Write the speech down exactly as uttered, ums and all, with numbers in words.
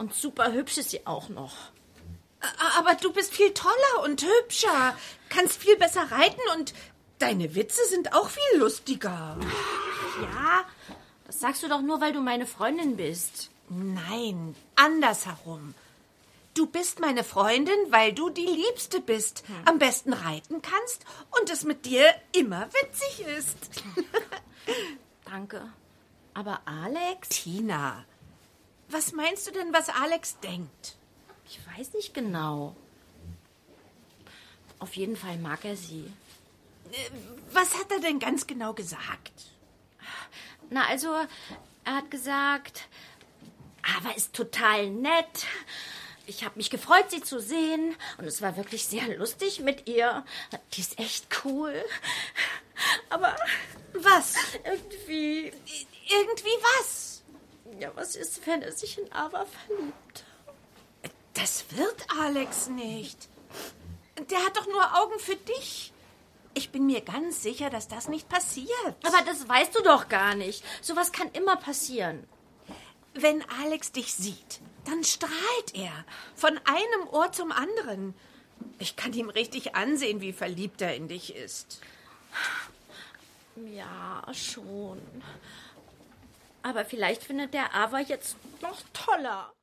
Und super hübsch ist sie auch noch. Aber du bist viel toller und hübscher, kannst viel besser reiten und deine Witze sind auch viel lustiger. Ja, das sagst du doch nur, weil du meine Freundin bist. Nein, andersherum. Du bist meine Freundin, weil du die Liebste bist, hm. am besten reiten kannst und es mit dir immer witzig ist. Danke. Aber Alex? Tina, was meinst du denn, was Alex denkt? Ich weiß nicht genau. Auf jeden Fall mag er sie. Was hat er denn ganz genau gesagt? Na, also, er hat gesagt, Ava ist total nett. Ich habe mich gefreut, sie zu sehen. Und es war wirklich sehr lustig mit ihr. Die ist echt cool. Aber was? Irgendwie... Irgendwie was? Ja, was ist, wenn er sich in Ava verliebt? Das wird Alex nicht. Der hat doch nur Augen für dich. Ich bin mir ganz sicher, dass das nicht passiert. Aber das weißt du doch gar nicht. Sowas kann immer passieren. Wenn Alex dich sieht, dann strahlt er. Von einem Ohr zum anderen. Ich kann ihm richtig ansehen, wie verliebt er in dich ist. Ja, schon. Aber vielleicht findet der Ava jetzt noch toller.